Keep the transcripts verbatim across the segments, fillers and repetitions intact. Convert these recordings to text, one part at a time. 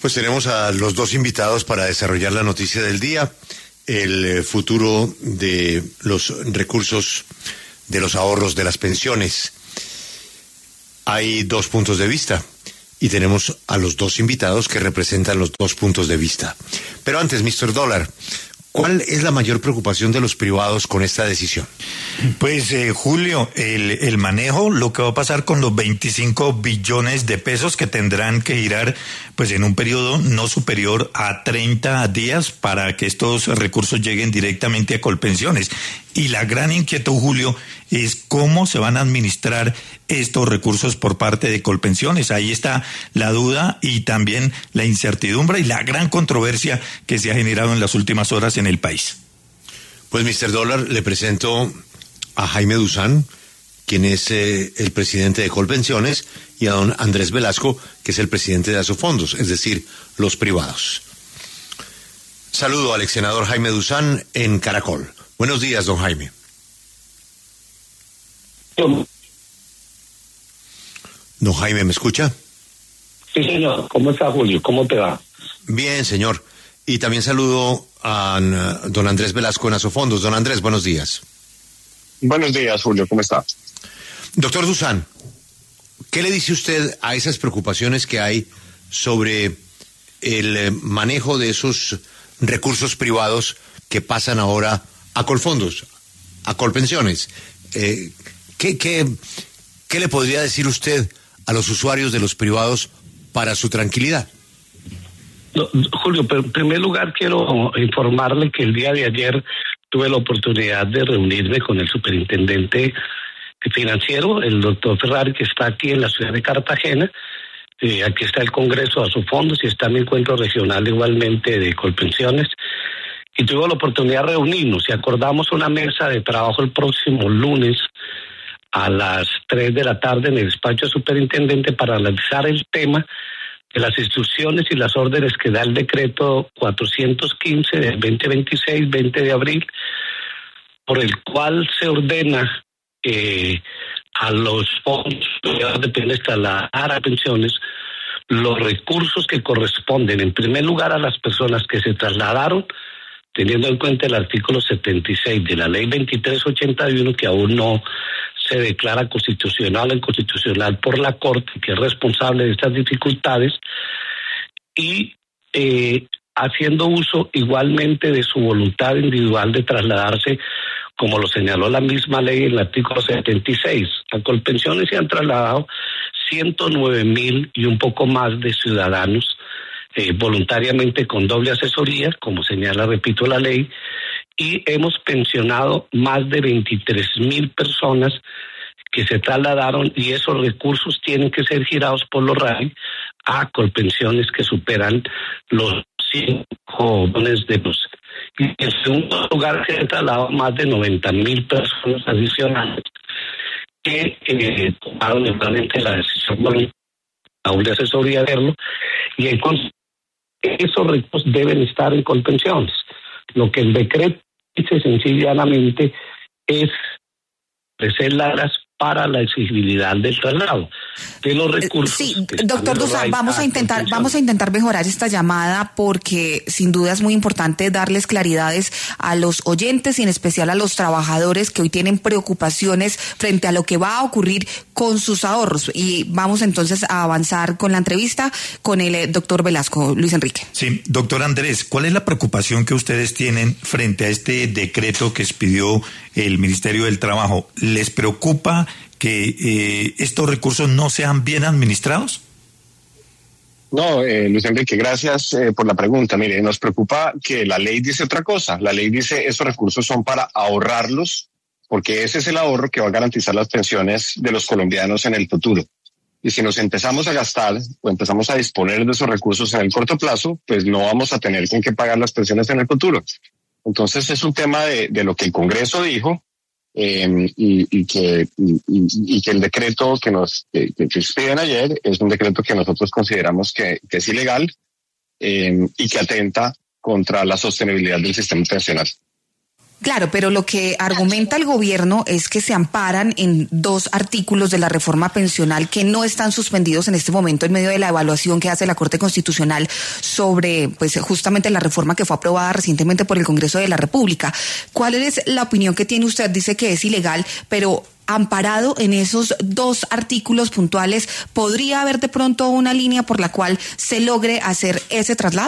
Pues tenemos a los dos invitados para desarrollar la noticia del día, el eh, futuro de los recursos de los ahorros de las pensiones. Hay dos puntos de vista y tenemos a los dos invitados que representan los dos puntos de vista. Pero antes, mister Dólar, ¿cuál es la mayor preocupación de los privados con esta decisión? Pues, eh, Julio, el, el manejo, lo que va a pasar con los veinticinco billones de pesos que tendrán que girar, pues en un periodo no superior a treinta días para que estos recursos lleguen directamente a Colpensiones. Y la gran inquietud, Julio, es cómo se van a administrar estos recursos por parte de Colpensiones. Ahí está la duda y también la incertidumbre y la gran controversia que se ha generado en las últimas horas en el país. Pues, mister Dólar, le presento a Jaime Duzán, quien es eh, el presidente de Colpensiones, y a don Andrés Velasco, que es el presidente de Asofondos, es decir, los privados. Saludo al ex senador Jaime Duzán en Caracol. Buenos días, don Jaime. Don Jaime, ¿me escucha? Sí, señor. ¿Cómo está, Julio? ¿Cómo te va? Bien, señor. Y también saludo a uh, don Andrés Velasco en Asofondos. Don Andrés, buenos días. Buenos días, Julio. ¿Cómo está? Doctor Duzán, ¿qué le dice usted a esas preocupaciones que hay sobre el eh, manejo de esos recursos privados que pasan ahora a Colfondos, a Colpensiones? Eh, ¿qué, qué, ¿Qué le podría decir usted a los usuarios de los privados para su tranquilidad? No, Julio, pero en primer lugar quiero informarle que el día de ayer tuve la oportunidad de reunirme con el superintendente financiero, el doctor Ferrari, que está aquí en la ciudad de Cartagena. Eh, aquí está el Congreso de Asofondos y está mi encuentro regional igualmente de Colpensiones. Y tuve la oportunidad de reunirnos y acordamos una mesa de trabajo el próximo lunes a las tres de la tarde en el despacho del superintendente para analizar el tema de las instrucciones y las órdenes que da el decreto cuatrocientos quince del veinte veintiséis, veinte de abril, por el cual se ordena eh, a los fondos de pensiones trasladar a pensiones los recursos que corresponden en primer lugar a las personas que se trasladaron, teniendo en cuenta el artículo setenta y seis de la ley veintitrés ochenta y uno, que aún no se declara constitucional o inconstitucional por la Corte, que es responsable de estas dificultades, y eh, haciendo uso igualmente de su voluntad individual de trasladarse, como lo señaló la misma ley en el artículo setenta y seis. A Colpensiones se han trasladado ciento nueve mil y un poco más de ciudadanos eh, voluntariamente con doble asesoría, como señala, repito, la ley, y hemos pensionado más de veintitrés mil personas que se trasladaron, y esos recursos tienen que ser girados por los R A I a Colpensiones que superan los cinco millones de pesos. Y en segundo lugar se han trasladado más de noventa mil personas adicionales que eh, tomaron igualmente la decisión con la doble asesoría de verlo, y entonces esos recursos deben estar en Colpensiones. Lo que el decreto dice sencillamente es ofrecer las para la exigibilidad del traslado de los recursos. Sí, doctor Duzán, vamos a intentar, vamos a intentar mejorar esta llamada porque sin duda es muy importante darles claridades a los oyentes y en especial a los trabajadores que hoy tienen preocupaciones frente a lo que va a ocurrir con sus ahorros. Y vamos entonces a avanzar con la entrevista con el eh, doctor Velasco. Luis Enrique. Sí, doctor Andrés, ¿cuál es la preocupación que ustedes tienen frente a este decreto que expidió el Ministerio del Trabajo? ¿Les preocupa que eh, estos recursos no sean bien administrados? No, eh, Luis Enrique, gracias eh, por la pregunta. Mire, nos preocupa que la ley dice otra cosa. La ley dice esos recursos son para ahorrarlos, porque ese es el ahorro que va a garantizar las pensiones de los colombianos en el futuro. Y si nos empezamos a gastar o empezamos a disponer de esos recursos en el corto plazo, pues no vamos a tener con qué pagar las pensiones en el futuro. Entonces es un tema de, de lo que el Congreso dijo, Eh, y, y que y, y que el decreto que nos que, que expiden ayer es un decreto que nosotros consideramos que, que es ilegal eh, y que atenta contra la sostenibilidad del sistema pensional. Claro, pero lo que argumenta el gobierno es que se amparan en dos artículos de la reforma pensional que no están suspendidos en este momento en medio de la evaluación que hace la Corte Constitucional sobre, pues, justamente la reforma que fue aprobada recientemente por el Congreso de la República. ¿Cuál es la opinión que tiene usted? Dice que es ilegal, pero amparado en esos dos artículos puntuales, ¿podría haber de pronto una línea por la cual se logre hacer ese traslado?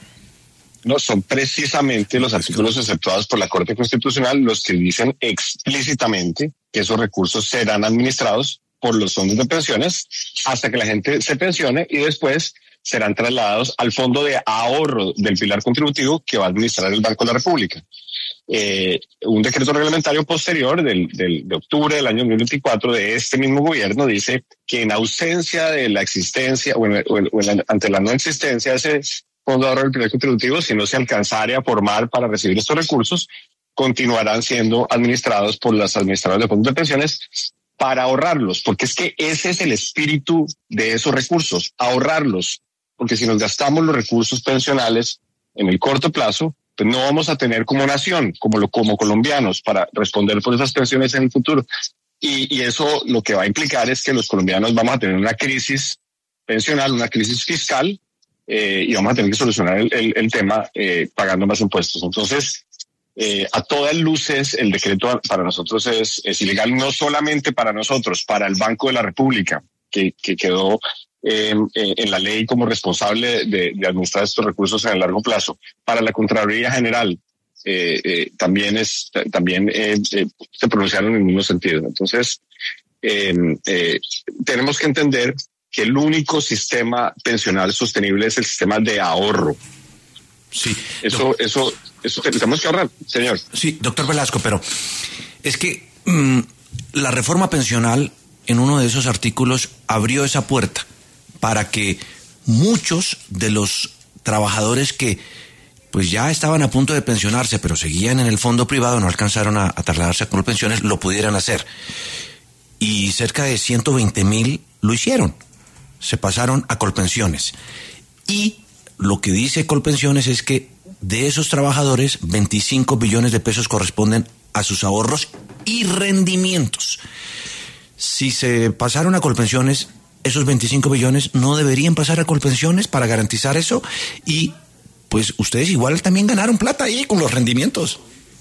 No, son precisamente los artículos exceptuados por la Corte Constitucional los que dicen explícitamente que esos recursos serán administrados por los fondos de pensiones hasta que la gente se pensione y después serán trasladados al fondo de ahorro del pilar contributivo que va a administrar el Banco de la República. Eh, un decreto reglamentario posterior del, del, de octubre del año dos mil veinticuatro de este mismo gobierno dice que en ausencia de la existencia o, en, o, en, o en la, ante la no existencia de ese fondo de ahorro del pilar contributivo, si no se alcanzara a formar para recibir estos recursos, continuarán siendo administrados por las administradoras de fondos de pensiones para ahorrarlos, porque es que ese es el espíritu de esos recursos, ahorrarlos, porque si nos gastamos los recursos pensionales en el corto plazo, pues no vamos a tener como nación, como lo como colombianos, para responder por esas pensiones en el futuro. Y, y eso lo que va a implicar es que los colombianos vamos a tener una crisis pensional, una crisis fiscal, eh, y vamos a tener que solucionar el, el, el tema eh, pagando más impuestos. Entonces, eh, a todas luces, el decreto para nosotros es, es ilegal, no solamente para nosotros, para el Banco de la República, que, que quedó eh, eh, en la ley como responsable de, de administrar estos recursos en el largo plazo, para la Contraloría General, eh, eh, también es también eh, eh, se pronunciaron en el mismo sentido. Entonces, eh, eh, tenemos que entender que el único sistema pensional sostenible es el sistema de ahorro. Sí. Eso, eso, eso tenemos que ahorrar, señor. Sí, doctor Velasco, pero es que mmm, la reforma pensional en uno de esos artículos abrió esa puerta para que muchos de los trabajadores que pues ya estaban a punto de pensionarse, pero seguían en el fondo privado, no alcanzaron a, a trasladarse a Colpensiones, lo pudieran hacer. Y cerca de ciento veinte mil lo hicieron. Se pasaron a Colpensiones. Y lo que dice Colpensiones es que de esos trabajadores, veinticinco billones de pesos corresponden a sus ahorros y rendimientos. Si se pasaron a Colpensiones, esos veinticinco billones no deberían pasar a Colpensiones para garantizar eso. Y pues ustedes igual también ganaron plata ahí con los rendimientos.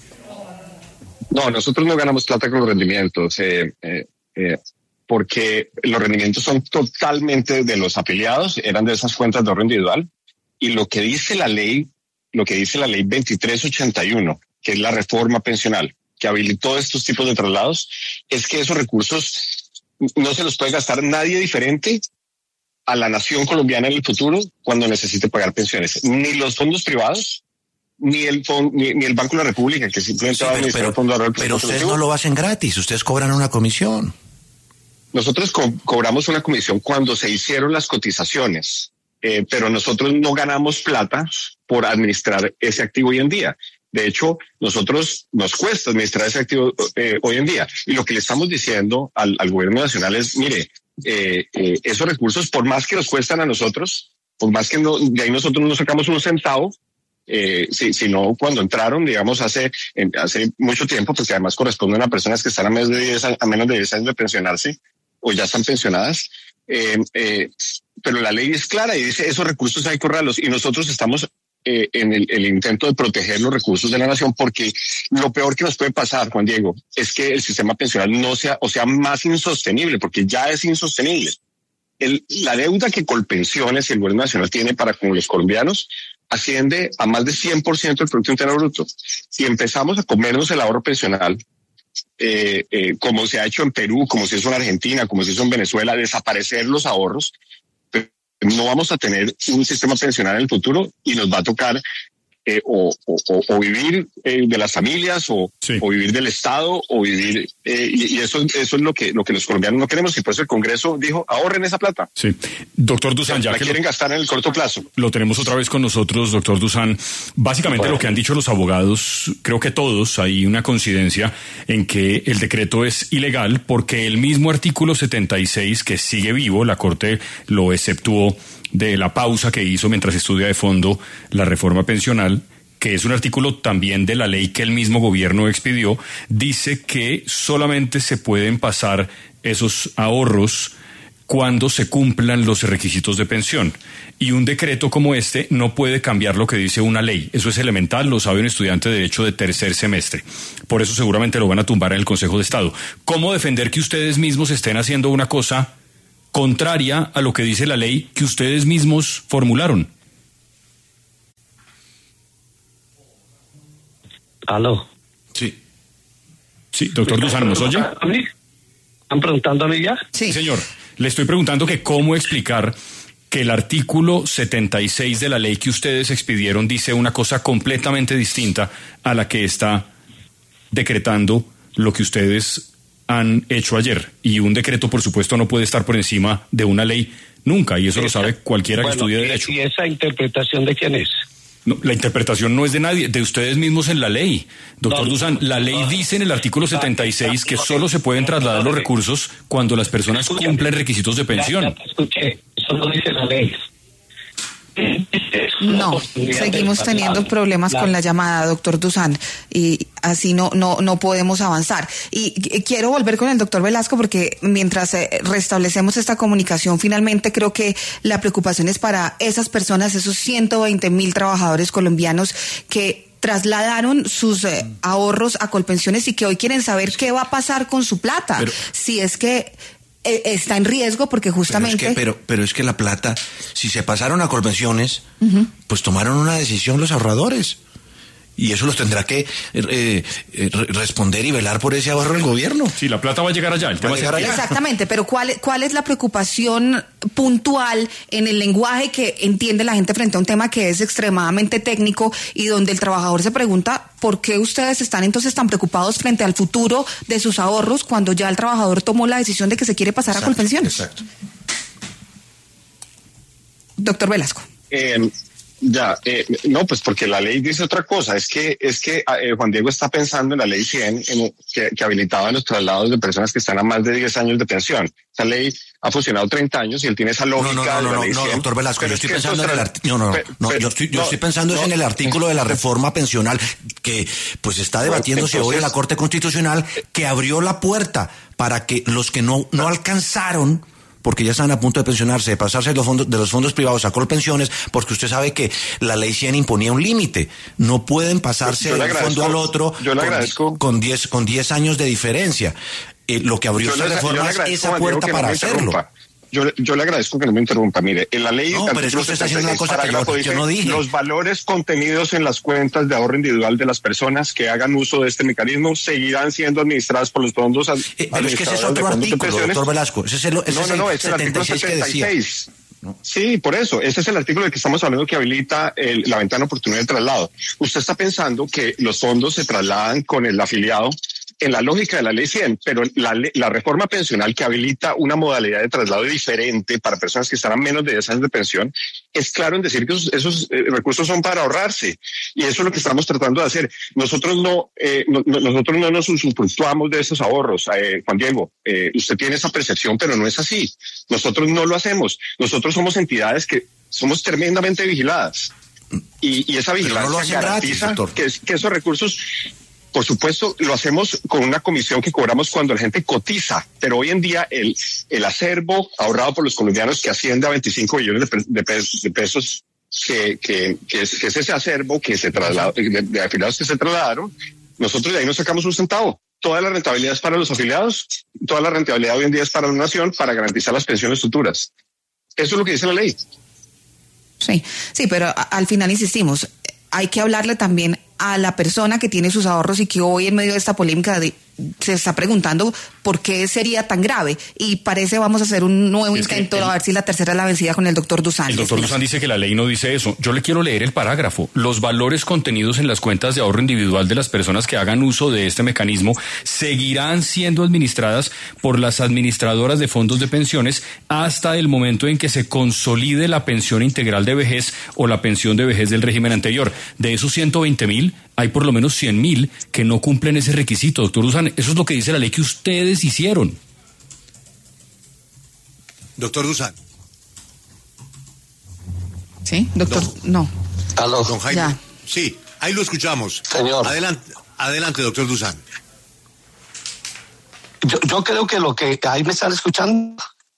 No, nosotros no ganamos plata con los rendimientos. Eh, eh, eh. porque los rendimientos son totalmente de los afiliados, eran de esas cuentas de ahorro individual, y lo que dice la ley, lo que dice la ley veintitrés ochenta y uno, que es la reforma pensional, que habilitó estos tipos de traslados, es que esos recursos no se los puede gastar nadie diferente a la nación colombiana en el futuro cuando necesite pagar pensiones, ni los fondos privados, ni el fond, ni, ni el Banco de la República, que simplemente sí, va a administrar el fondo de ahorro. Pero ustedes no lo hacen gratis, ustedes cobran una comisión. Nosotros co- cobramos una comisión cuando se hicieron las cotizaciones, eh, pero nosotros no ganamos plata por administrar ese activo hoy en día. De hecho, nosotros nos cuesta administrar ese activo eh, hoy en día. Y lo que le estamos diciendo al, al gobierno nacional es, mire, eh, eh, esos recursos, por más que nos cuestan a nosotros, por más que no, de ahí nosotros no sacamos un centavo, eh, si, sino cuando entraron, digamos, hace, en, hace mucho tiempo, porque además corresponden a personas que están a menos de diez, a menos de diez años de pensionarse, o ya están pensionadas, eh, eh, pero la ley es clara y dice esos recursos hay que ahorrarlos, y nosotros estamos eh, en el, el intento de proteger los recursos de la nación, porque lo peor que nos puede pasar, Juan Diego, es que el sistema pensional no sea, o sea, más insostenible, porque ya es insostenible. El, la deuda que Colpensiones y el gobierno nacional tiene para con los colombianos asciende a más de cien por ciento del Producto Interno Bruto. Si empezamos a comernos el ahorro pensional, Eh, eh, como se ha hecho en Perú, como se hizo en Argentina, como se hizo en Venezuela, desaparecer los ahorros, no vamos a tener un sistema pensional en el futuro y nos va a tocar eh, o, o, o vivir eh, de las familias o, sí. o vivir del Estado o vivir eh, y, y eso, eso es lo que, lo que los colombianos no queremos, y por eso el Congreso dijo ahorren esa plata. Sí, doctor Dusan, ya la que quieren lo, gastar en el corto plazo. Lo tenemos otra vez con nosotros, doctor Dusan. Básicamente bueno. Lo que han dicho los abogados, creo que todos, hay una coincidencia en que el decreto es ilegal porque el mismo artículo setenta y seis que sigue vivo, la Corte lo exceptuó de la pausa que hizo mientras estudia de fondo la reforma pensional, que es un artículo también de la ley que el mismo gobierno expidió, dice que solamente se pueden pasar esos ahorros cuando se cumplan los requisitos de pensión. Y un decreto como este no puede cambiar lo que dice una ley. Eso es elemental, lo sabe un estudiante de Derecho de tercer semestre. Por eso seguramente lo van a tumbar en el Consejo de Estado. ¿Cómo defender que ustedes mismos estén haciendo una cosa contraria a lo que dice la ley que ustedes mismos formularon? Aló. Sí. Sí, doctor Dusan, ¿nos oye? ¿A mí? ¿Están preguntando a mí ya? Sí. Sí, señor. Le estoy preguntando que cómo explicar que el artículo setenta y seis de la ley que ustedes expidieron dice una cosa completamente distinta a la que está decretando lo que ustedes han hecho ayer. Y un decreto, por supuesto, no puede estar por encima de una ley nunca, y eso lo sabe cualquiera que bueno, estudie y, Derecho. ¿Y esa interpretación de quién es? No, la interpretación no es de nadie, de ustedes mismos en la ley. Doctor no, Dusan, la ley no, dice en el artículo setenta y seis que solo se pueden trasladar los recursos cuando las personas cumplen requisitos de pensión. Ya, ya te escuché, eso no dice la ley. No, seguimos teniendo problemas con la llamada, doctor Dusan, y así no no no podemos avanzar. Y quiero volver con el doctor Velasco porque mientras restablecemos esta comunicación, finalmente creo que la preocupación es para esas personas, esos ciento veinte mil trabajadores colombianos que trasladaron sus eh, ahorros a Colpensiones y que hoy quieren saber qué va a pasar con su plata, pero, si es que está en riesgo porque justamente... Pero es, que, pero, pero es que la plata, si se pasaron a Colpensiones, uh-huh. pues tomaron una decisión los ahorradores. Y eso los tendrá que eh, eh, responder y velar por ese ahorro el gobierno. Sí, la plata va a llegar allá. El tema va a llegar allá. Exactamente, pero ¿cuál, ¿cuál es la preocupación puntual en el lenguaje que entiende la gente frente a un tema que es extremadamente técnico y donde el trabajador se pregunta por qué ustedes están entonces tan preocupados frente al futuro de sus ahorros cuando ya el trabajador tomó la decisión de que se quiere pasar exacto, a Colpensiones? Exacto. Doctor Velasco. Eh, Ya, eh, no, pues porque la ley dice otra cosa, es que es que eh, Juan Diego está pensando en la ley cien, en, que, que habilitaba los traslados de personas que están a más de diez años de pensión. Esa ley ha funcionado treinta años y él tiene esa lógica. No, no, no, de la no, ley no, cien, doctor Velasco, yo estoy pensando en el artículo, no, no, pero, no, pero, yo estoy, yo no, estoy pensando no, en el artículo de la reforma pensional que pues está debatiéndose entonces, hoy en la Corte Constitucional, que abrió la puerta para que los que no, no alcanzaron, porque ya están a punto de pensionarse, de pasarse de los fondos, de los fondos privados a Colpensiones, porque usted sabe que la ley cien imponía un límite. No pueden pasarse de un fondo al otro yo le agradezco. con diez con diez años de diferencia. Eh, lo que abrió esta reforma es esa puerta para hacerlo. Yo, yo le agradezco que no me interrumpa. Mire, en la ley... No, pero es que usted está haciendo una cosa que yo, yo no dije. Los valores contenidos en las cuentas de ahorro individual de las personas que hagan uso de este mecanismo seguirán siendo administradas por los fondos eh, pero es que ese es otro artículo, doctor Velasco. Ese es el, ese no, no, no, es el, es el artículo setenta y seis. No. Sí, por eso. Ese es el artículo del que estamos hablando que habilita el, la ventana de oportunidad de traslado. Usted está pensando que los fondos se trasladan con el afiliado en la lógica de la ley cien, pero la, la reforma pensional que habilita una modalidad de traslado diferente para personas que están a menos de diez años de pensión, es claro en decir que esos, esos eh, recursos son para ahorrarse. Y eso es lo que estamos tratando de hacer. Nosotros no, eh, no, nosotros no nos usufructuamos de esos ahorros. Eh, Juan Diego, eh, usted tiene esa percepción, pero no es así. Nosotros no lo hacemos. Nosotros somos entidades que somos tremendamente vigiladas. Y, y esa vigilancia no lo garantiza gratis, que, que esos recursos... Por supuesto, lo hacemos con una comisión que cobramos cuando la gente cotiza, pero hoy en día el, el acervo ahorrado por los colombianos que asciende a veinticinco billones de, de, pesos, de pesos que, que, que, es, que es ese acervo que se trasladó, de, de afiliados que se trasladaron, nosotros de ahí no sacamos un centavo. Toda la rentabilidad es para los afiliados, toda la rentabilidad hoy en día es para la nación para garantizar las pensiones futuras. Eso es lo que dice la ley. Sí, sí, pero al final insistimos, hay que hablarle también a la persona que tiene sus ahorros y que hoy en medio de esta polémica de, se está preguntando por qué sería tan grave. Y parece vamos a hacer un nuevo es intento el, a ver si la tercera es la vencida con el doctor Dusan. El doctor Dusan dice que la ley no dice eso. Yo le quiero leer el parágrafo. Los valores contenidos en las cuentas de ahorro individual de las personas que hagan uso de este mecanismo seguirán siendo administradas por las administradoras de fondos de pensiones hasta el momento en que se consolide la pensión integral de vejez o la pensión de vejez del régimen anterior. De esos ciento veinte mil, hay por lo menos cien mil que no cumplen ese requisito, doctor Dusan. Eso es lo que dice la ley que ustedes hicieron. Doctor Dusan. Sí, doctor, no. no. Aló. Don Jaime. Ya. Sí, Ahí lo escuchamos. Señor. Adelante, adelante, doctor Dusan. Yo, yo creo que lo que... ¿Ahí me están escuchando?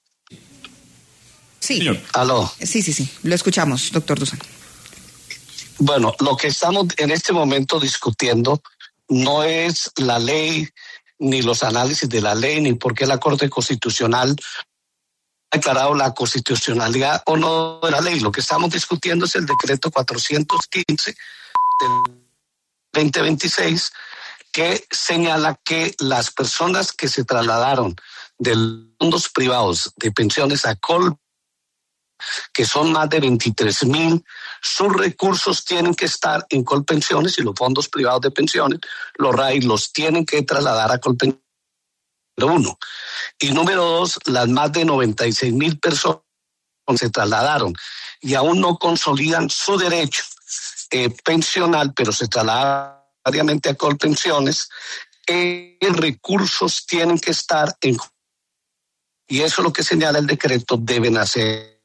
Sí. Señor. Aló. Sí, sí, sí. Lo escuchamos, doctor Dusan. Bueno, lo que estamos en este momento discutiendo no es la ley, ni los análisis de la ley, ni por qué la Corte Constitucional ha declarado la constitucionalidad o no de la ley. Lo que estamos discutiendo es el decreto cuatrocientos quince del veinte veintiséis, que señala que las personas que se trasladaron de fondos privados de pensiones a Col, que son más de veintitrés mil, sus recursos tienen que estar en Colpensiones y los fondos privados de pensiones, los R A I, los tienen que trasladar a Colpensiones. Uno. Y número dos, las más de noventa y seis mil personas se trasladaron y aún no consolidan su derecho eh, pensional, pero se trasladaron diariamente a Colpensiones, eh, recursos tienen que estar en... Y eso es lo que señala el decreto, deben hacer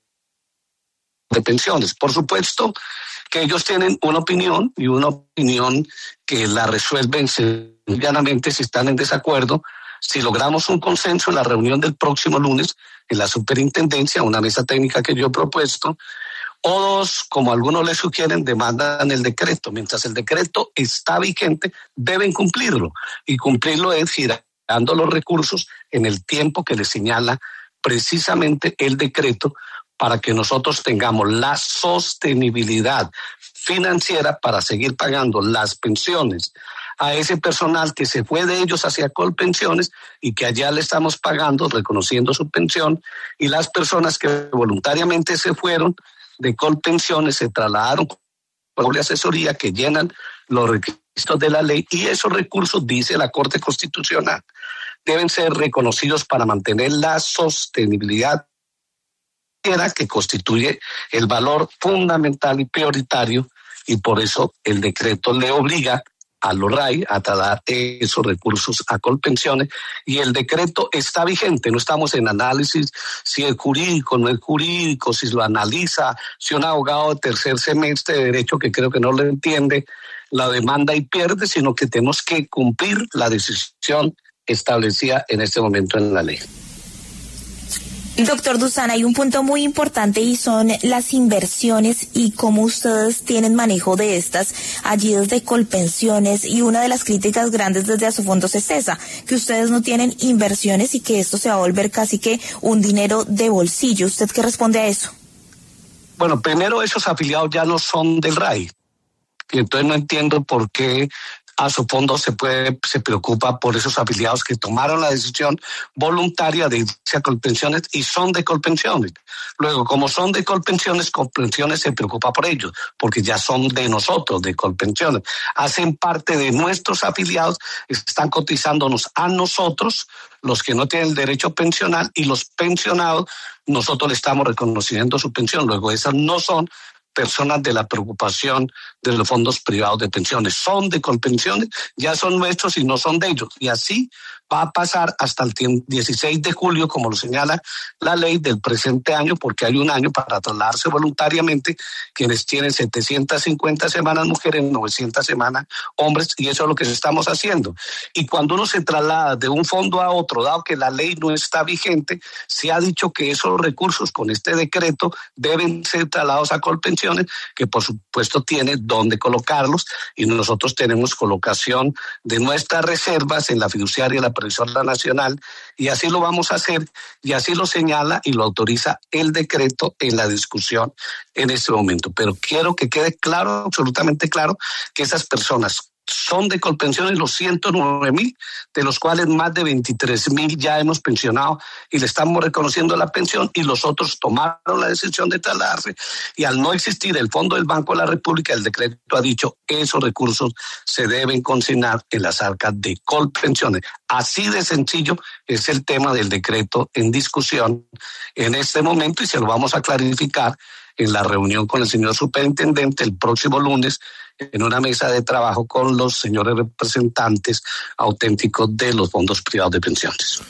de pensiones. Por supuesto que ellos tienen una opinión y una opinión que la resuelven llanamente si están en desacuerdo. Si logramos un consenso en la reunión del próximo lunes en la superintendencia, una mesa técnica que yo he propuesto, o dos, como algunos le sugieren, demandan el decreto. Mientras el decreto está vigente, deben cumplirlo. Y cumplirlo es girando los recursos en el tiempo que les señala precisamente el decreto, para que nosotros tengamos la sostenibilidad financiera para seguir pagando las pensiones a ese personal que se fue de ellos hacia Colpensiones y que allá le estamos pagando, reconociendo su pensión, y las personas que voluntariamente se fueron de Colpensiones se trasladaron con la asesoría que llenan los requisitos de la ley, y esos recursos, dice la Corte Constitucional, deben ser reconocidos para mantener la sostenibilidad que constituye el valor fundamental y prioritario, y por eso el decreto le obliga a los R A I a trasladar esos recursos a Colpensiones, y el decreto está vigente. No estamos en análisis si es jurídico, no es jurídico, si lo analiza, si un abogado de tercer semestre de derecho que creo que no lo entiende la demanda y pierde, sino que tenemos que cumplir la decisión establecida en este momento en la ley. Doctor Dusan, hay un punto muy importante y son las inversiones y cómo ustedes tienen manejo de estas allí desde Colpensiones, y una de las críticas grandes desde Asofondos es esa, que ustedes no tienen inversiones y que esto se va a volver casi que un dinero de bolsillo. ¿Usted qué responde a eso? Bueno, primero, esos afiliados ya no son del R A I, y entonces no entiendo por qué Asofondos se puede, se preocupa por esos afiliados que tomaron la decisión voluntaria de irse a Colpensiones y son de Colpensiones. Luego, como son de Colpensiones, Colpensiones se preocupa por ellos, porque ya son de nosotros, de Colpensiones. Hacen parte de nuestros afiliados, están cotizándonos a nosotros, los que no tienen el derecho pensional, y los pensionados, nosotros le estamos reconociendo su pensión. Luego, esas no son personas de la preocupación de los fondos privados de pensiones, son de Colpensiones, ya son nuestros y no son de ellos. Y así va a pasar hasta el dieciséis de julio, como lo señala la ley del presente año, porque hay un año para trasladarse voluntariamente quienes tienen setecientas cincuenta semanas mujeres, novecientas semanas hombres, y eso es lo que estamos haciendo. Y cuando uno se traslada de un fondo a otro, dado que la ley no está vigente, se ha dicho que esos recursos con este decreto deben ser trasladados a Colpensiones, que por supuesto tiene dónde colocarlos, y nosotros tenemos colocación de nuestras reservas en la fiduciaria de la Previsora Nacional, y así lo vamos a hacer, y así lo señala y lo autoriza el decreto en la discusión en este momento. Pero quiero que quede claro, absolutamente claro, que esas personas son de Colpensiones los ciento nueve mil, de los cuales más de veintitrés mil ya hemos pensionado y le estamos reconociendo la pensión, y los otros tomaron la decisión de trasladarse, y al no existir el Fondo del Banco de la República, el decreto ha dicho esos recursos se deben consignar en las arcas de Colpensiones. Así de sencillo es el tema del decreto en discusión en este momento, y se lo vamos a clarificar en la reunión con el señor superintendente el próximo lunes, en una mesa de trabajo con los señores representantes auténticos de los fondos privados de pensiones.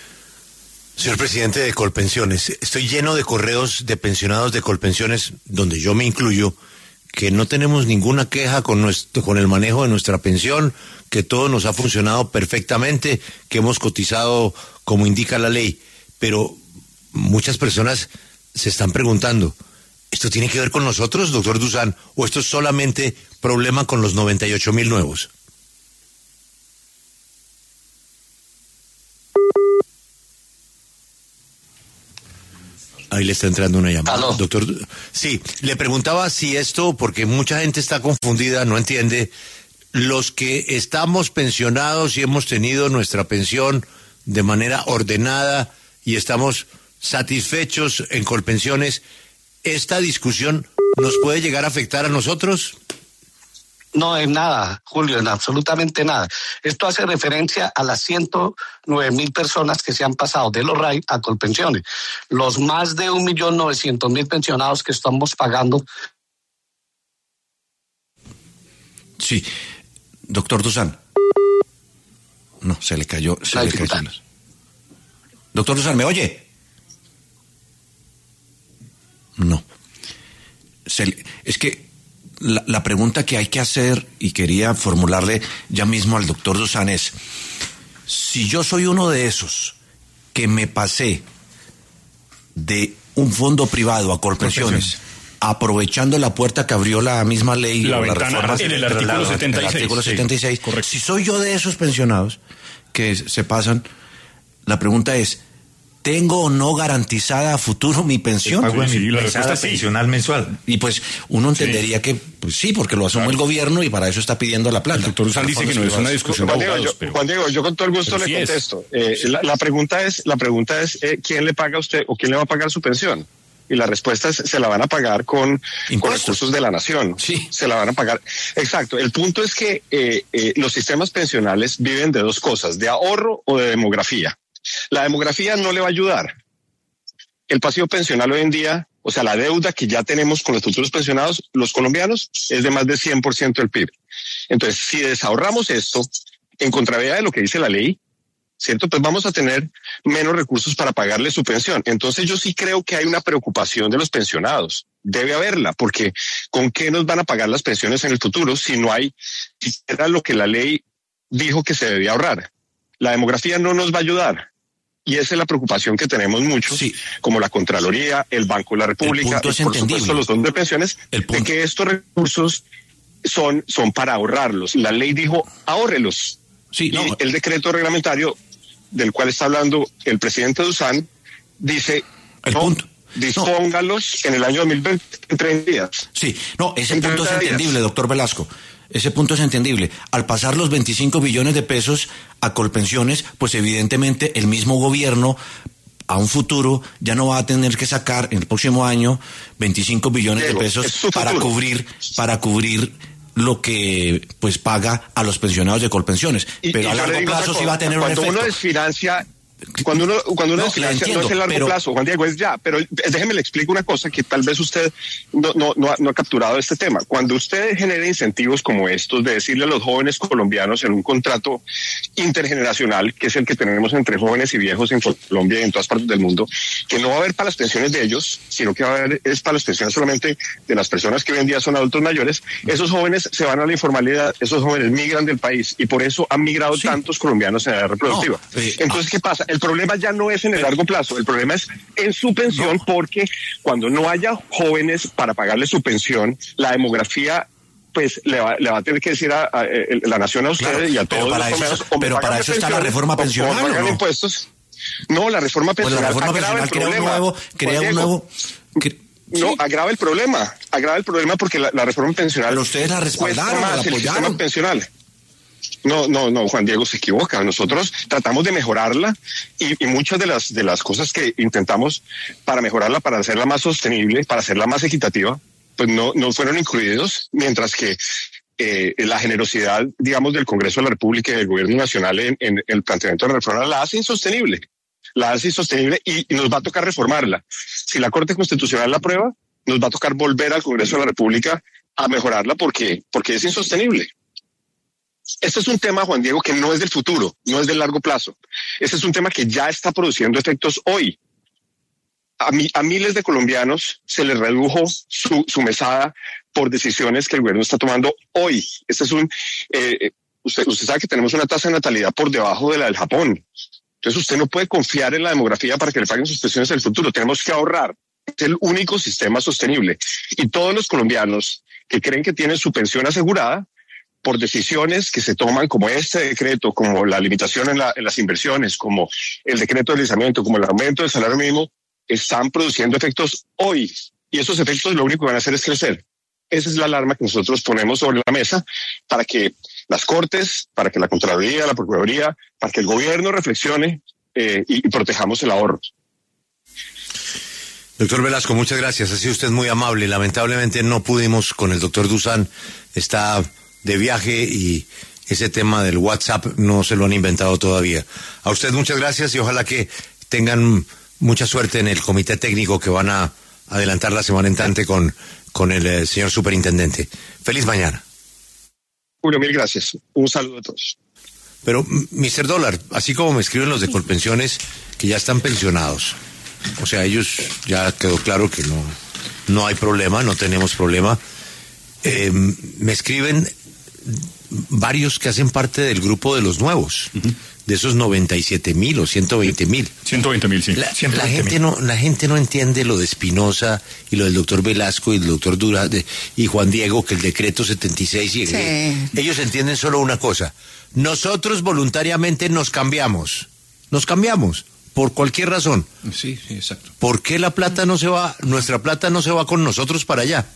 Señor presidente de Colpensiones, estoy lleno de correos de pensionados de Colpensiones, donde yo me incluyo, que no tenemos ninguna queja con nuestro, con el manejo de nuestra pensión, que todo nos ha funcionado perfectamente, que hemos cotizado como indica la ley. Pero muchas personas se están preguntando, ¿esto tiene que ver con nosotros, doctor Dusan, o esto es solamente problema con los noventa y ocho mil nuevos? Ahí le está entrando una llamada. ¿Aló? Doctor, sí, le preguntaba si esto, porque mucha gente está confundida, no entiende, los que estamos pensionados y hemos tenido nuestra pensión de manera ordenada y estamos satisfechos en Colpensiones, ¿esta discusión nos puede llegar a afectar a nosotros? No, en nada, Julio, en absolutamente nada. Esto hace referencia a las ciento nueve mil personas que se han pasado de los R A I a Colpensiones. Los más de un millón novecientos mil pensionados que estamos pagando. Sí, doctor Dusan. No, se le cayó. Se le cayó. Doctor Dusan, ¿me oye? No. Se le, es que la, la pregunta que hay que hacer, y quería formularle ya mismo al doctor Dusan, es: si yo soy uno de esos que me pasé de un fondo privado a Colpensiones, aprovechando la puerta que abrió la misma ley, la, o ventana, la reforma en el artículo la, setenta y seis, el artículo setenta y seis, sí, si soy yo de esos pensionados que se pasan, la pregunta es: ¿tengo o no garantizada a futuro mi pensión? El pago de Sí, mi la mesada respuesta sí. pensional mensual. Y pues uno entendería sí. que pues sí, porque lo asume claro. el gobierno y para eso está pidiendo la plata. El doctor Dusan dice que no es una discusión Juan de Diego, abogados, yo, pero... Juan Diego, yo con todo el gusto pero le sí contesto. Eh, la, la pregunta es, la pregunta es eh, ¿quién le paga a usted o quién le va a pagar su pensión? Y la respuesta es, se la van a pagar con, con recursos de la nación. Sí. Se la van a pagar. Exacto. El punto es que eh, eh, los sistemas pensionales viven de dos cosas, de ahorro o de demografía. La demografía no le va a ayudar. El pasivo pensional hoy en día, o sea, la deuda que ya tenemos con los futuros pensionados, los colombianos, es de más de cien por ciento del P I B. Entonces, si desahorramos esto, en contravía de lo que dice la ley, ¿cierto? Pues vamos a tener menos recursos para pagarle su pensión. Entonces yo sí creo que hay una preocupación de los pensionados. Debe haberla, porque ¿con qué nos van a pagar las pensiones en el futuro si no hay siquiera lo que la ley dijo que se debía ahorrar? La demografía no nos va a ayudar. Y esa es la preocupación que tenemos muchos, sí. como la Contraloría, el Banco de la República, y por supuesto los fondos de pensiones, de que estos recursos son, son para ahorrarlos. La ley dijo, ahórrelos. Sí, no. Y el decreto reglamentario del cual está hablando el presidente Dusan dice, el no, punto. dispóngalos no. en el año dos mil veinte en treinta días. Sí, no, ese punto es entendible, días. doctor Velasco. Ese punto es entendible. Al pasar los veinticinco billones de pesos a Colpensiones, pues evidentemente el mismo gobierno a un futuro ya no va a tener que sacar en el próximo año veinticinco billones Diego, de pesos para futuro. cubrir para cubrir lo que pues paga a los pensionados de Colpensiones. Y, pero y a largo plazo sí va a tener un efecto. Cuando uno desfinancia Cuando uno, cuando uno no, desfinancia, entiendo, no es el largo pero... plazo, Juan Diego, es ya, pero déjeme le explico una cosa que tal vez usted no, no, no, ha, no ha capturado este tema. Cuando usted genera incentivos como estos de decirle a los jóvenes colombianos en un contrato intergeneracional, que es el que tenemos entre jóvenes y viejos en Colombia y en todas partes del mundo, que no va a haber para las pensiones de ellos, sino que va a haber es para las pensiones solamente de las personas que hoy en día son adultos mayores, esos jóvenes se van a la informalidad, esos jóvenes migran del país y por eso han migrado sí. tantos colombianos en edad reproductiva. No, eh, Entonces, ah. ¿qué pasa? El problema ya no es en el largo plazo, el problema es en su pensión, no. porque cuando no haya jóvenes para pagarle su pensión, la demografía pues le va, le va a tener que decir a, a, a la nación a ustedes claro, y a todos pero para los eso, o Pero para eso está la reforma pensional, o, o no? impuestos. No, la reforma pensional pues la reforma pensional crea un nuevo, crea un nuevo que, no, sí. agrava el problema, agrava el problema porque la, la reforma pensional pero ustedes la respaldaron, más la el apoyaron. sistema pensional. No, no, no, Juan Diego se equivoca. Nosotros tratamos de mejorarla y, y muchas de las de las cosas que intentamos para mejorarla, para hacerla más sostenible, para hacerla más equitativa, pues no, no fueron incluidos, mientras que eh, la generosidad, digamos, del Congreso de la República y del Gobierno Nacional en, en el planteamiento de la reforma la hace insostenible. La hace insostenible y, y nos va a tocar reformarla. Si la Corte Constitucional la aprueba, nos va a tocar volver al Congreso de la República a mejorarla porque, porque es insostenible. Este es un tema, Juan Diego, que no es del futuro, no es del largo plazo. Este es un tema que ya está produciendo efectos hoy. A, mi, a miles de colombianos se les redujo su, su mesada por decisiones que el gobierno está tomando hoy. Este es un, eh, usted, usted sabe que tenemos una tasa de natalidad por debajo de la del Japón. Entonces usted no puede confiar en la demografía para que le paguen sus pensiones en el futuro. Tenemos que ahorrar. Es el único sistema sostenible. Y todos los colombianos que creen que tienen su pensión asegurada por decisiones que se toman como este decreto, como la limitación en, la, en las inversiones, como el decreto de deslizamiento, como el aumento del salario mínimo, están produciendo efectos hoy. Y esos efectos lo único que van a hacer es crecer. Esa es la alarma que nosotros ponemos sobre la mesa para que las Cortes, para que la Contraloría, la Procuraduría, para que el gobierno reflexione eh, y, y protejamos el ahorro. Doctor Velasco, muchas gracias. Ha sido usted muy amable. Lamentablemente no pudimos con el doctor Dusan. Está de viaje y ese tema del WhatsApp no se lo han inventado todavía. A usted muchas gracias y ojalá que tengan mucha suerte en el comité técnico que van a adelantar la semana entrante con, con el eh, señor superintendente. Feliz mañana. Julio, mil gracias. Un saludo a todos. Pero, mister Dólar, así como me escriben los de Colpensiones que ya están pensionados, o sea, ellos ya quedó claro que no, no hay problema, no tenemos problema. Eh, me escriben varios que hacen parte del grupo de los nuevos, uh-huh. de esos noventa y siete mil o ciento veinte mil. ciento veinte mil, sí. La, la, gente no, la gente no entiende lo de Espinosa y lo del doctor Velasco y el doctor Dura de, y Juan Diego, que el decreto setenta y seis y sí. Ellos entienden solo una cosa. Nosotros voluntariamente nos cambiamos. Nos cambiamos. Por cualquier razón. Sí, sí, exacto. ¿Por qué la plata no se va, nuestra plata no se va con nosotros para allá?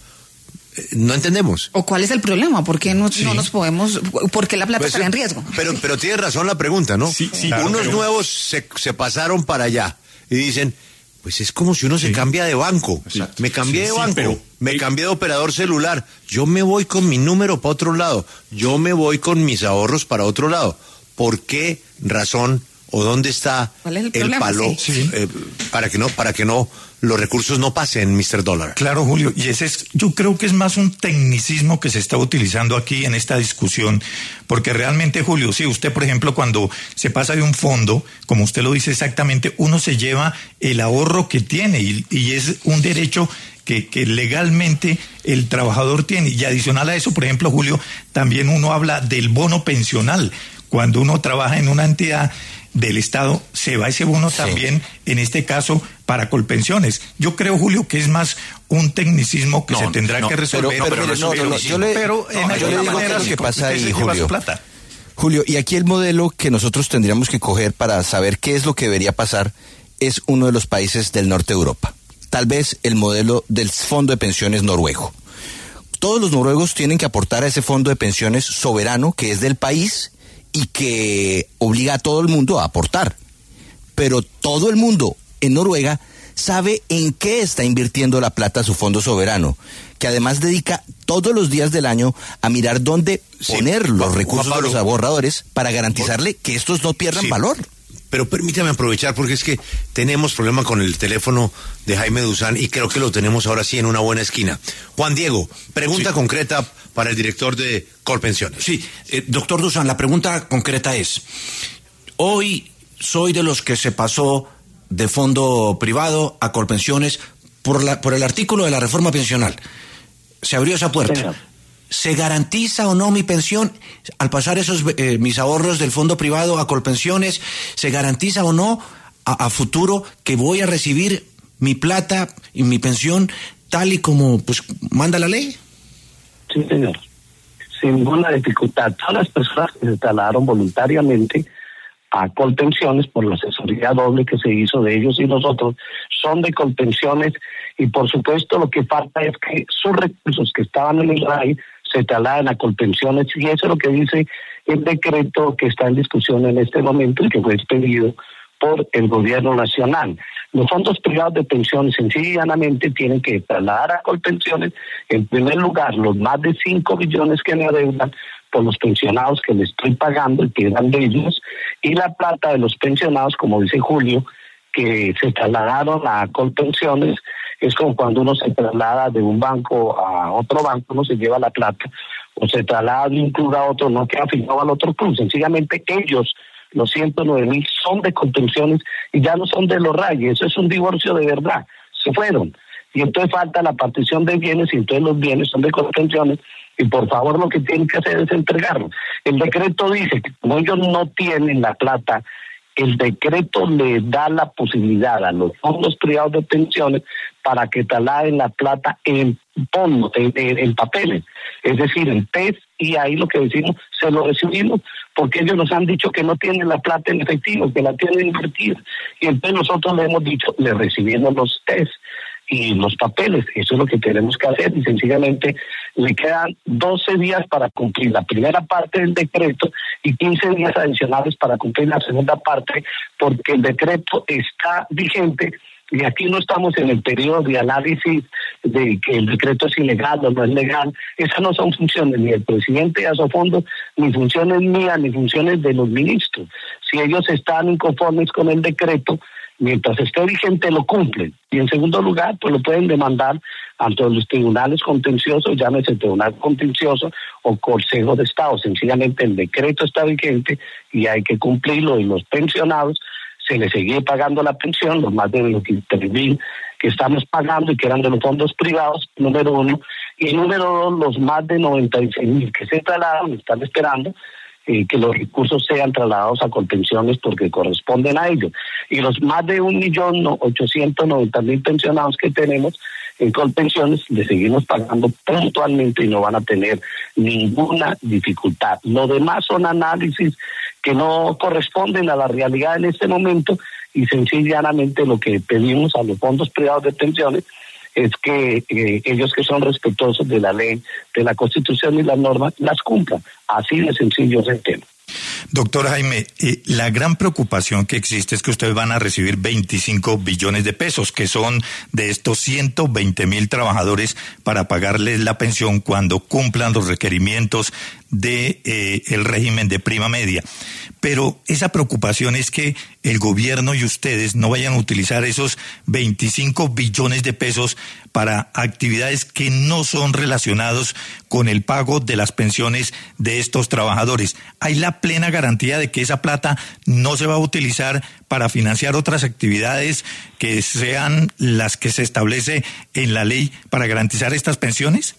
No entendemos. ¿O cuál es el problema? ¿Por qué no, sí. no nos podemos, por qué la plata pues, estaría en riesgo? Pero, pero tiene razón la pregunta, ¿no? Sí, sí, claro, Unos pero... nuevos se, se pasaron para allá y dicen, pues es como si uno sí. se cambia de banco. Exacto. Me cambié sí, de banco, sí, pero... me cambié de operador celular. Yo me voy con mi número para otro lado. Yo me voy con mis ahorros para otro lado. ¿Por qué razón o dónde está ¿Cuál es el, el problema? palo Sí. eh, para que no, para que no los recursos no pasen, mister Dólar? Claro, Julio, y ese es, yo creo que es más un tecnicismo que se está utilizando aquí en esta discusión, porque realmente, Julio, sí, usted, por ejemplo, cuando se pasa de un fondo, como usted lo dice exactamente, uno se lleva el ahorro que tiene y, y es un derecho que, que legalmente el trabajador tiene. Y adicional a eso, por ejemplo, Julio, también uno habla del bono pensional. Cuando uno trabaja en una entidad del Estado, se va ese bono sí. también, en este caso, para Colpensiones. Yo creo, Julio, que es más un tecnicismo que no, se tendrá no, que resolver. Pero, pero, pero, no, no, no, yo le, pero en no, yo le digo manera, lo que pasa ahí, Julio. Julio, y aquí el modelo que nosotros tendríamos que coger para saber qué es lo que debería pasar es uno de los países del norte de Europa. Tal vez el modelo del fondo de pensiones noruego. Todos los noruegos tienen que aportar a ese fondo de pensiones soberano que es del país y que obliga a todo el mundo a aportar. Pero todo el mundo en Noruega sabe en qué está invirtiendo la plata su fondo soberano, que además dedica todos los días del año a mirar dónde sí, poner los recursos de los ahorradores para garantizarle que estos no pierdan sí. valor. Pero permítame aprovechar porque es que tenemos problema con el teléfono de Jaime Dusan y creo que lo tenemos ahora sí en una buena esquina. Juan Diego, pregunta sí. concreta para el director de Colpensiones. Sí, eh, doctor Dusan, la pregunta concreta es, hoy soy de los que se pasó de fondo privado a Colpensiones por, la, por el artículo de la reforma pensional. Se abrió esa puerta. Venga. ¿Se garantiza o no mi pensión al pasar esos eh, mis ahorros del fondo privado a Colpensiones? ¿Se garantiza o no a, a futuro que voy a recibir mi plata y mi pensión tal y como pues manda la ley? Sí, señor. Sin ninguna dificultad. Todas las personas que se trasladaron voluntariamente a Colpensiones por la asesoría doble que se hizo de ellos y nosotros son de Colpensiones y por supuesto lo que falta es que sus recursos que estaban en el R A I se trasladan a Colpensiones y eso es lo que dice el decreto que está en discusión en este momento y que fue expedido por el gobierno nacional. Los fondos privados de pensiones sencillamente tienen que trasladar a Colpensiones, en primer lugar, los más de cinco billones que me adeudan por los pensionados que le estoy pagando y que eran de ellos, y la plata de los pensionados, como dice Julio, que se trasladaron a Colpensiones. Es como cuando uno se traslada de un banco a otro banco, uno se lleva la plata, o se traslada de un club a otro, no queda fijado al otro club. Sencillamente ellos, los ciento nueve mil, son de Colpensiones y ya no son de los R A I. Eso es un divorcio de verdad. Se fueron. y entonces falta la partición de bienes y entonces los bienes son de Colpensiones y por favor lo que tienen que hacer es entregarlo. El decreto dice que como ellos no tienen la plata, el decreto le da la posibilidad a los fondos privados de pensiones para que trasladen la plata en fondos, en, en, en papeles, es decir, en P E S, y ahí lo que decimos, se lo recibimos, porque ellos nos han dicho que no tienen la plata en efectivo, que la tienen invertida, y entonces nosotros le hemos dicho, le recibimos los P E S y los papeles, eso es lo que tenemos que hacer, y sencillamente le quedan doce días para cumplir la primera parte del decreto y quince días adicionales para cumplir la segunda parte, porque el decreto está vigente. Y aquí no estamos en el periodo de análisis de que el decreto es ilegal o no es legal. Esas no son funciones ni del presidente de Asofondo, ni funciones mías, ni funciones de los ministros. Si ellos están inconformes con el decreto, mientras esté vigente lo cumplen. Y en segundo lugar, pues lo pueden demandar ante los tribunales contenciosos, llámese Tribunal Contencioso o Consejo de Estado. Sencillamente el decreto está vigente y hay que cumplirlo, y los pensionados se les sigue pagando la pensión, los más de veintitrés mil que estamos pagando y que eran de los fondos privados, número uno, y número dos, los más de noventa y seis mil que se trasladan, están esperando eh, que los recursos sean trasladados a Colpensiones porque corresponden a ellos. Y los más de un millón ochocientos noventa mil pensionados que tenemos en Colpensiones les seguimos pagando puntualmente y no van a tener ninguna dificultad. Lo demás son análisis que no corresponden a la realidad en este momento, y sencillamente lo que pedimos a los fondos privados de pensiones es que eh, ellos, que son respetuosos de la ley, de la Constitución y las normas, las cumplan. Así de sencillo es el tema. Doctor Jaime, eh, la gran preocupación que existe es que ustedes van a recibir veinticinco billones de pesos, que son de estos ciento veinte mil trabajadores para pagarles la pensión cuando cumplan los requerimientos de eh, el régimen de prima media. Pero esa preocupación es que el gobierno y ustedes no vayan a utilizar esos veinticinco billones de pesos para actividades que no son relacionados con el pago de las pensiones de estos trabajadores. ¿Hay la plena garantía de que esa plata no se va a utilizar para financiar otras actividades que sean las que se establece en la ley para garantizar estas pensiones?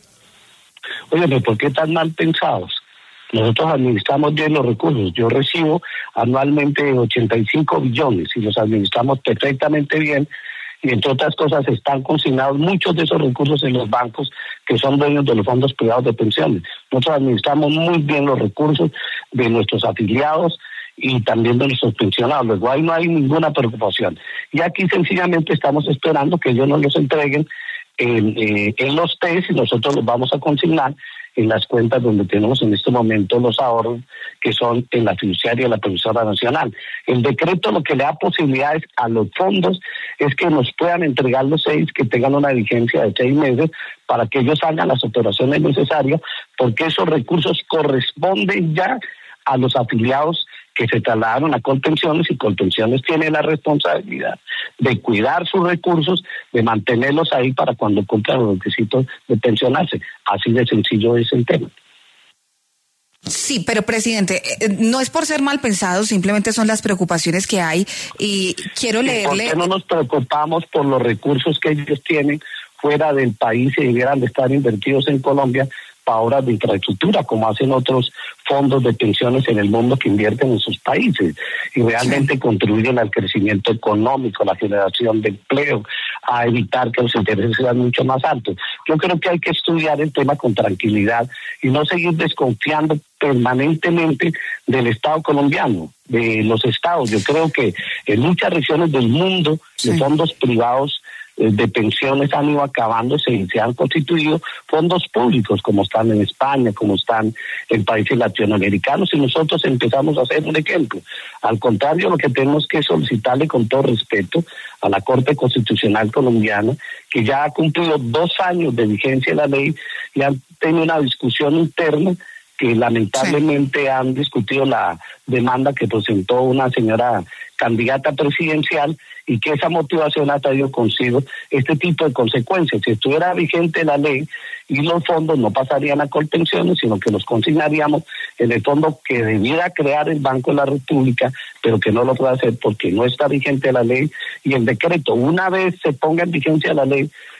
Oye, pero ¿por qué tan mal pensados? Nosotros administramos bien los recursos. Yo recibo anualmente ochenta y cinco billones y los administramos perfectamente bien, y entre otras cosas están consignados muchos de esos recursos en los bancos que son dueños de los fondos privados de pensiones. Nosotros administramos muy bien los recursos de nuestros afiliados y también de nuestros pensionados. Luego ahí no hay ninguna preocupación. Y aquí sencillamente estamos esperando que ellos nos los entreguen en, eh, en los T E S, y nosotros los vamos a consignar en las cuentas donde tenemos en este momento los ahorros, que son en la fiduciaria de la Productora Nacional. El decreto lo que le da posibilidades a los fondos es que nos puedan entregar los seis, que tengan una vigencia de seis meses, para que ellos hagan las operaciones necesarias, porque esos recursos corresponden ya a los afiliados que se trasladaron a Colpensiones, y Colpensiones tiene la responsabilidad de cuidar sus recursos, de mantenerlos ahí para cuando cumplan los requisitos de pensionarse. Así de sencillo es el tema. Sí, pero presidente, no es por ser mal pensado, simplemente son las preocupaciones que hay, y quiero leerle... ¿Por qué no nos preocupamos por los recursos que ellos tienen fuera del país y debieran de estar invertidos en Colombia para obras de infraestructura, como hacen otros fondos de pensiones en el mundo que invierten en sus países y realmente sí contribuyen al crecimiento económico, a la generación de empleo, a evitar que los intereses sean mucho más altos? Yo creo que hay que estudiar el tema con tranquilidad y no seguir desconfiando permanentemente del Estado colombiano, de los estados. Yo creo que en muchas regiones del mundo sí. los fondos privados de pensiones han ido acabándose y se han constituido fondos públicos, como están en España, como están en países latinoamericanos, y nosotros empezamos a hacer un ejemplo. Al contrario, lo que tenemos que solicitarle con todo respeto a la Corte Constitucional colombiana, que ya ha cumplido dos años de vigencia de la ley y han tenido una discusión interna que lamentablemente sí. han discutido la demanda que presentó una señora candidata presidencial, y que esa motivación ha traído consigo este tipo de consecuencias. Si estuviera vigente la ley y los fondos no pasarían a Colpensiones, sino que los consignaríamos en el fondo que debiera crear el Banco de la República, pero que no lo puede hacer porque no está vigente la ley y el decreto. Una vez se ponga en vigencia la ley,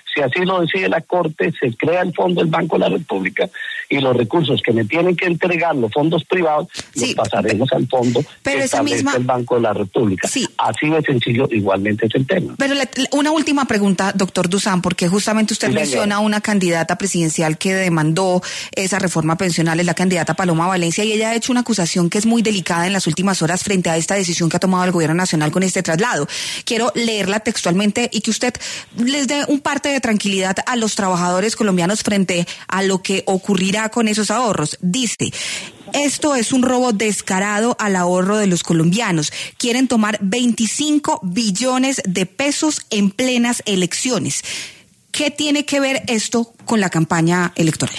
Si así lo decide la Corte, se crea el fondo del Banco de la República y los recursos que me tienen que entregar los fondos privados sí, los pasaremos al fondo pero que establece misma... el Banco de la República. Sí. Así de sencillo igualmente es el tema. Pero le, una última pregunta, doctor Dusan, porque justamente usted sí, menciona a una candidata presidencial que demandó esa reforma pensional, es la candidata Paloma Valencia, y ella ha hecho una acusación que es muy delicada en las últimas horas frente a esta decisión que ha tomado el gobierno nacional con este traslado. Quiero leerla textualmente y que usted les dé un parte de tranquilidad a los trabajadores colombianos frente a lo que ocurrirá con esos ahorros. Dice: esto es un robo descarado al ahorro de los colombianos. Quieren tomar veinticinco billones de pesos en plenas elecciones. ¿Qué tiene que ver esto con la campaña electoral?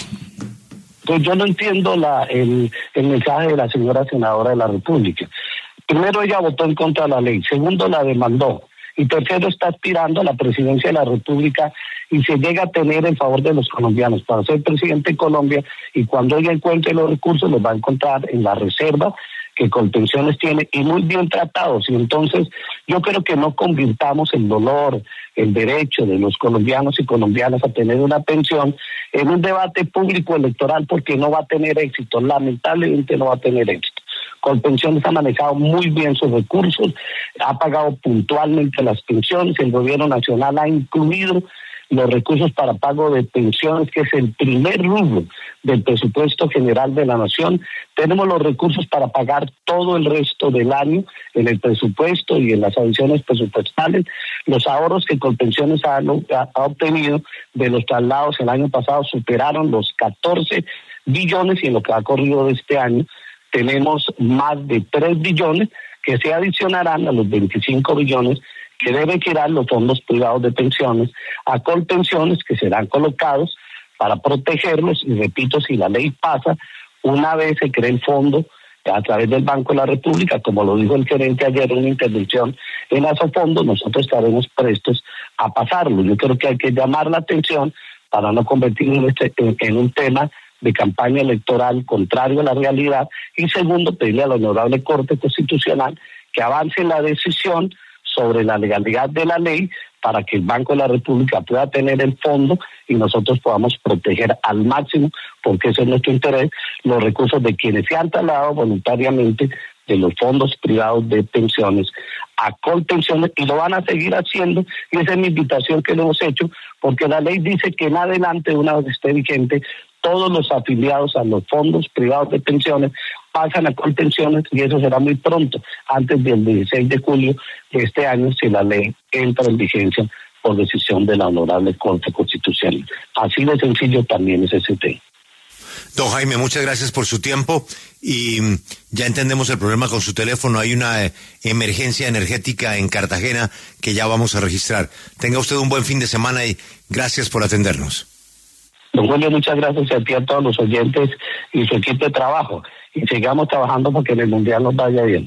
Pues yo no entiendo la, el, el mensaje de la señora senadora de la República. Primero, ella votó en contra de la ley. Segundo, la demandó. Y tercero, está aspirando a la presidencia de la República y se llega a tener en favor de los colombianos para ser presidente de Colombia, y cuando ella encuentre los recursos los va a encontrar en la reserva que Colpensiones tiene y muy bien tratados. Y entonces yo creo que no convirtamos el dolor, el derecho de los colombianos y colombianas a tener una pensión en un debate público electoral, porque no va a tener éxito, lamentablemente no va a tener éxito. Colpensiones ha manejado muy bien sus recursos, ha pagado puntualmente las pensiones, el gobierno nacional ha incluido los recursos para pago de pensiones, que es el primer rubro del presupuesto general de la nación. Tenemos los recursos para pagar todo el resto del año en el presupuesto y en las adiciones presupuestales. Los ahorros que Colpensiones ha, ha, ha obtenido de los traslados el año pasado superaron los catorce billones, y en lo que ha corrido de este año tenemos más de tres billones que se adicionarán a los veinticinco billones que deben girar los fondos privados de pensiones a Colpensiones, que serán colocados para protegerlos. Y repito, si la ley pasa, una vez se cree el fondo a través del Banco de la República, como lo dijo el gerente ayer en una intervención en Asofondo, nosotros estaremos prestos a pasarlo. Yo creo que hay que llamar la atención para no convertirlo en, este, en, en un tema de campaña electoral contrario a la realidad, y segundo, pedirle a la Honorable Corte Constitucional que avance en la decisión sobre la legalidad de la ley para que el Banco de la República pueda tener el fondo y nosotros podamos proteger al máximo, porque ese es nuestro interés, los recursos de quienes se han trasladado voluntariamente de los fondos privados de pensiones a Colpensiones, y lo van a seguir haciendo, y esa es mi invitación que le hemos hecho, porque la ley dice que en adelante, una vez esté vigente, todos los afiliados a los fondos privados de pensiones pasan a Colpensiones, y eso será muy pronto, antes del dieciséis de julio de este año, si la ley entra en vigencia por decisión de la Honorable Corte Constitucional. Así de sencillo también es ese tema. Don Jaime, muchas gracias por su tiempo, y ya entendemos el problema con su teléfono. Hay una eh, emergencia energética en Cartagena que ya vamos a registrar. Tenga usted un buen fin de semana y gracias por atendernos. Don Julio, muchas gracias a ti, a todos los oyentes y su equipo de trabajo, y sigamos trabajando para que en el Mundial nos vaya bien.